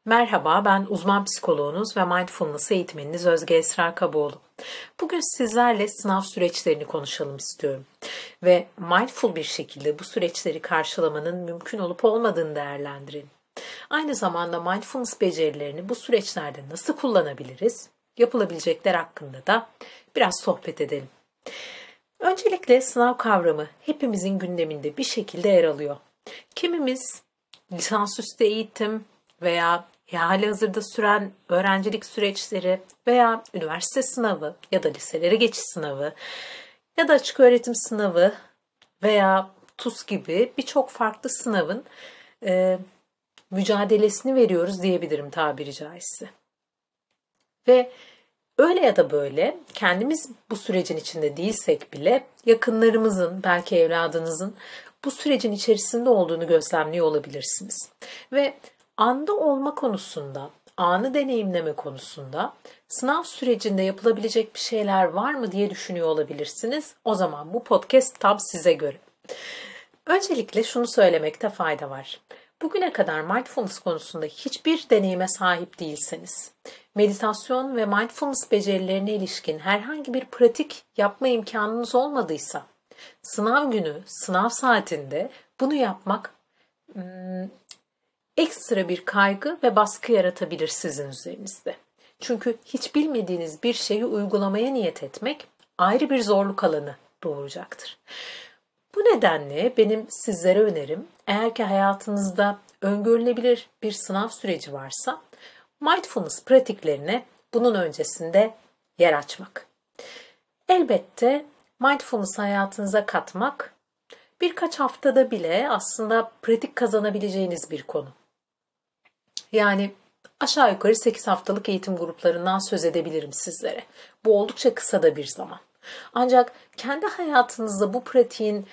Merhaba, ben uzman psikoloğunuz ve mindfulness eğitmeniniz Özge Esra Kaboğlu. Bugün sizlerle sınav süreçlerini konuşalım istiyorum. Ve mindful bir şekilde bu süreçleri karşılamanın mümkün olup olmadığını değerlendirelim. Aynı zamanda mindfulness becerilerini bu süreçlerde nasıl kullanabiliriz? Yapılabilecekler hakkında da biraz sohbet edelim. Öncelikle sınav kavramı hepimizin gündeminde bir şekilde yer alıyor. Kimimiz lisansüstü eğitim veya halihazırda süren öğrencilik süreçleri veya üniversite sınavı ya da liselere geçiş sınavı ya da açık öğretim sınavı veya TUS gibi birçok farklı sınavın mücadelesini veriyoruz diyebilirim tabiri caizse. Ve öyle ya da böyle kendimiz bu sürecin içinde değilsek bile yakınlarımızın, belki evladınızın bu sürecin içerisinde olduğunu gözlemliyor olabilirsiniz. Ve anda olma konusunda, anı deneyimleme konusunda sınav sürecinde yapılabilecek bir şeyler var mı diye düşünüyor olabilirsiniz. O zaman bu podcast tam size göre. Öncelikle şunu söylemekte fayda var. Bugüne kadar mindfulness konusunda hiçbir deneyime sahip değilseniz, meditasyon ve mindfulness becerilerine ilişkin herhangi bir pratik yapma imkanınız olmadıysa, sınav günü, sınav saatinde bunu yapmak ekstra bir kaygı ve baskı yaratabilir sizin üzerinizde. Çünkü hiç bilmediğiniz bir şeyi uygulamaya niyet etmek ayrı bir zorluk alanı doğuracaktır. Bu nedenle benim sizlere önerim, eğer ki hayatınızda öngörülebilir bir sınav süreci varsa, mindfulness pratiklerine bunun öncesinde yer açmak. Elbette mindfulness hayatınıza katmak, birkaç haftada bile aslında pratik kazanabileceğiniz bir konu. Yani aşağı yukarı 8 haftalık eğitim gruplarından söz edebilirim sizlere. Bu oldukça kısa da bir zaman. Ancak kendi hayatınızda bu pratiğin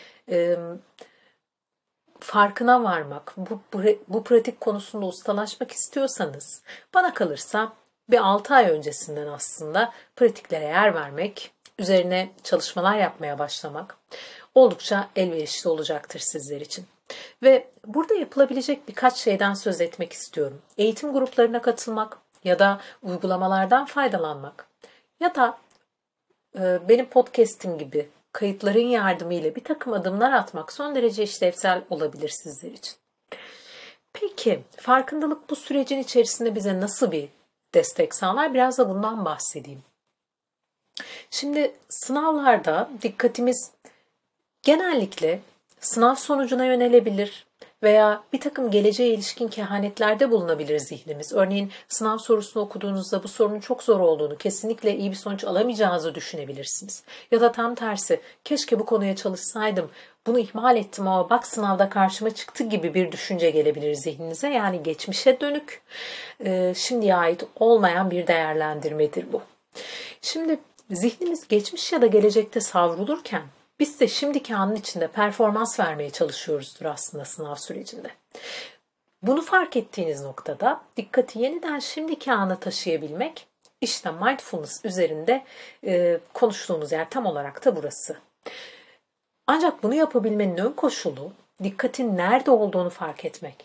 farkına varmak, bu pratik konusunda ustalaşmak istiyorsanız, bana kalırsa bir 6 ay öncesinden aslında pratiklere yer vermek, üzerine çalışmalar yapmaya başlamak oldukça elverişli olacaktır sizler için. Ve burada yapılabilecek birkaç şeyden söz etmek istiyorum. Eğitim gruplarına katılmak ya da uygulamalardan faydalanmak ya da benim podcast'im gibi kayıtların yardımıyla bir takım adımlar atmak son derece işlevsel olabilir sizler için. Peki, farkındalık bu sürecin içerisinde bize nasıl bir destek sağlar? Biraz da bundan bahsedeyim. Şimdi sınavlarda dikkatimiz genellikle sınav sonucuna yönelebilir veya bir takım geleceğe ilişkin kehanetlerde bulunabilir zihnimiz. Örneğin sınav sorusunu okuduğunuzda bu sorunun çok zor olduğunu, kesinlikle iyi bir sonuç alamayacağınızı düşünebilirsiniz. Ya da tam tersi, keşke bu konuya çalışsaydım, bunu ihmal ettim ama bak sınavda karşıma çıktı gibi bir düşünce gelebilir zihninize. Yani geçmişe dönük, şimdiye ait olmayan bir değerlendirmedir bu. Şimdi zihnimiz geçmiş ya da gelecekte savrulurken, biz de şimdiki anın içinde performans vermeye çalışıyoruzdur aslında sınav sürecinde. Bunu fark ettiğiniz noktada dikkati yeniden şimdiki ana taşıyabilmek, işte mindfulness üzerinde konuştuğumuz yer tam olarak da burası. Ancak bunu yapabilmenin ön koşulu dikkatin nerede olduğunu fark etmek.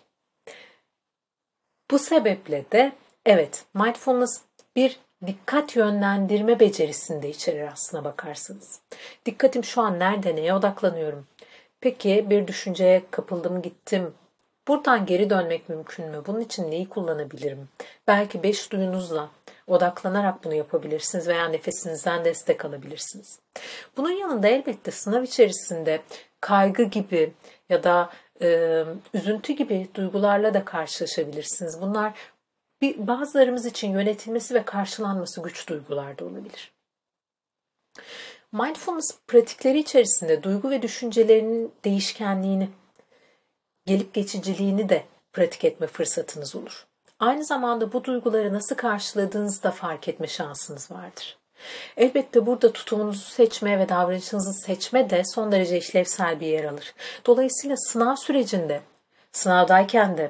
Bu sebeple de evet, mindfulness bir dikkat yönlendirme becerisini de içerir aslına bakarsanız. Dikkatim şu an nerede, neye odaklanıyorum? Peki bir düşünceye kapıldım gittim. Buradan geri dönmek mümkün mü? Bunun için neyi kullanabilirim? Belki 5 duyunuzla odaklanarak bunu yapabilirsiniz veya nefesinizden destek alabilirsiniz. Bunun yanında elbette sınav içerisinde kaygı gibi ya da üzüntü gibi duygularla da karşılaşabilirsiniz. Bunlar bazılarımız için yönetilmesi ve karşılanması güç duygular da olabilir. Mindfulness pratikleri içerisinde duygu ve düşüncelerinin değişkenliğini, gelip geçiciliğini de pratik etme fırsatınız olur. Aynı zamanda bu duyguları nasıl karşıladığınızı da fark etme şansınız vardır. Elbette burada tutumunuzu seçme ve davranışınızı seçme de son derece işlevsel bir yer alır. Dolayısıyla sınav sürecinde, sınavdayken de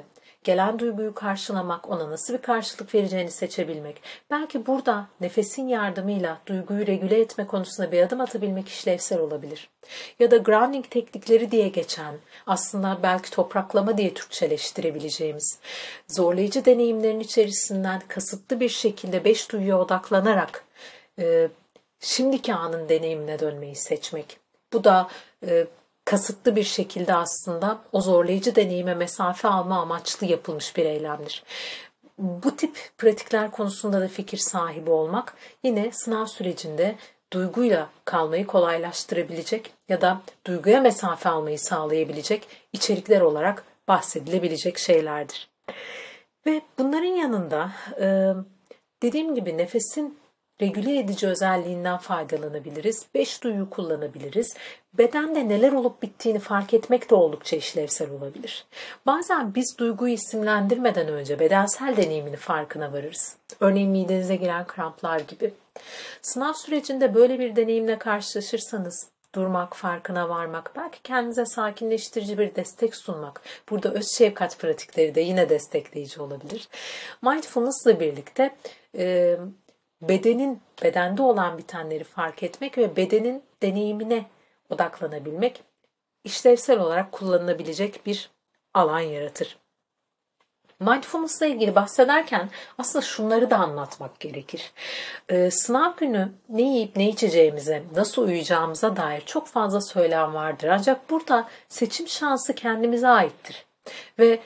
gelen duyguyu karşılamak, ona nasıl bir karşılık vereceğini seçebilmek, belki burada nefesin yardımıyla duyguyu regüle etme konusunda bir adım atabilmek işlevsel olabilir. Ya da grounding teknikleri diye geçen, aslında belki topraklama diye Türkçeleştirebileceğimiz, zorlayıcı deneyimlerin içerisinden kasıtlı bir şekilde 5 duyuya odaklanarak şimdiki anın deneyimine dönmeyi seçmek. Bu da kasıtlı bir şekilde aslında o zorlayıcı deneyime mesafe alma amaçlı yapılmış bir eylemdir. Bu tip pratikler konusunda da fikir sahibi olmak yine sınav sürecinde duyguyla kalmayı kolaylaştırabilecek ya da duyguya mesafe almayı sağlayabilecek içerikler olarak bahsedilebilecek şeylerdir. Ve bunların yanında dediğim gibi nefesin regüle edici özelliğinden faydalanabiliriz. 5 duyuyu kullanabiliriz. Bedende neler olup bittiğini fark etmek de oldukça işlevsel olabilir. Bazen biz duyguyu isimlendirmeden önce bedensel deneyimini farkına varırız. Örneğin midenize giren kramplar gibi. Sınav sürecinde böyle bir deneyimle karşılaşırsanız durmak, farkına varmak, belki kendinize sakinleştirici bir destek sunmak. Burada öz şefkat pratikleri de yine destekleyici olabilir. Mindfulness'la birlikte bedende olan bitenleri fark etmek ve bedenin deneyimine odaklanabilmek işlevsel olarak kullanılabilecek bir alan yaratır. Mindfulness'la ilgili bahsederken aslında şunları da anlatmak gerekir. Sınav günü ne yiyip ne içeceğimize, nasıl uyuyacağımıza dair çok fazla söylem vardır. Ancak burada seçim şansı kendimize aittir. Ve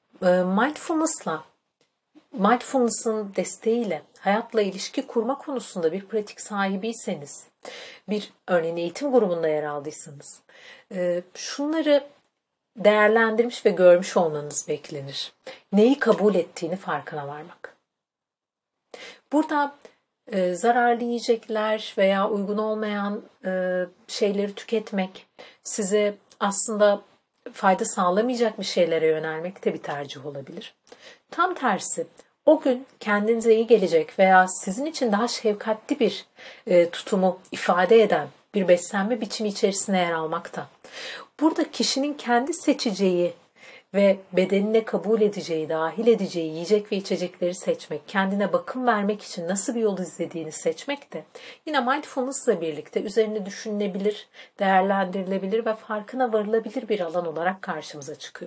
mindfulness'ın desteğiyle hayatla ilişki kurma konusunda bir pratik sahibiyseniz, bir örneğin eğitim grubunda yer aldıysanız, şunları değerlendirmiş ve görmüş olmanız beklenir. Neyi kabul ettiğini farkına varmak. Burada zararlı yiyecekler veya uygun olmayan şeyleri tüketmek, size aslında fayda sağlamayacak bir şeylere yönelmek de bir tercih olabilir. Tam tersi, o gün kendinize iyi gelecek veya sizin için daha şefkatli bir tutumu ifade eden bir beslenme biçimi içerisine yer almakta. Burada kişinin kendi seçeceği ve bedenine kabul edeceği, dahil edeceği yiyecek ve içecekleri seçmek, kendine bakım vermek için nasıl bir yol izlediğini seçmek de yine mindfulness'la birlikte üzerine düşünülebilir, değerlendirilebilir ve farkına varılabilir bir alan olarak karşımıza çıkıyor.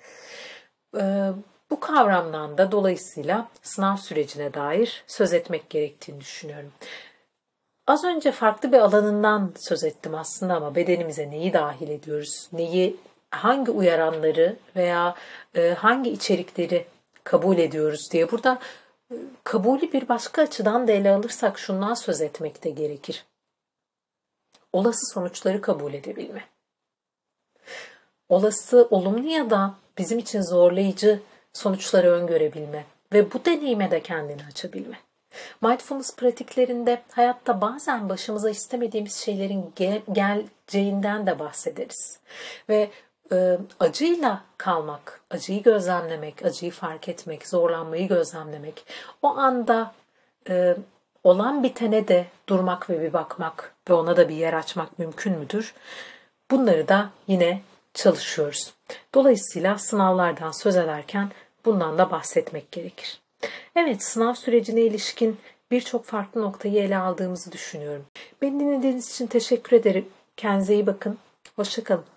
Bu kavramdan da dolayısıyla sınav sürecine dair söz etmek gerektiğini düşünüyorum. Az önce farklı bir alanından söz ettim aslında ama bedenimize neyi dahil ediyoruz, hangi uyaranları veya hangi içerikleri kabul ediyoruz diye burada kabulü bir başka açıdan da ele alırsak şundan söz etmek de gerekir. Olası sonuçları kabul edebilme. Olası olumlu ya da bizim için zorlayıcı sonuçları öngörebilme ve bu deneyime de kendini açabilme. Mindfulness pratiklerinde hayatta bazen başımıza istemediğimiz şeylerin geleceğinden de bahsederiz. Ve acıyla kalmak, acıyı gözlemlemek, acıyı fark etmek, zorlanmayı gözlemlemek, o anda olan bitene de durmak ve bir bakmak ve ona da bir yer açmak mümkün müdür? Bunları da yine çalışıyoruz. Dolayısıyla sınavlardan söz ederken bundan da bahsetmek gerekir. Evet, sınav sürecine ilişkin birçok farklı noktayı ele aldığımızı düşünüyorum. Beni dinlediğiniz için teşekkür ederim. Kendinize iyi bakın. Hoşça kalın.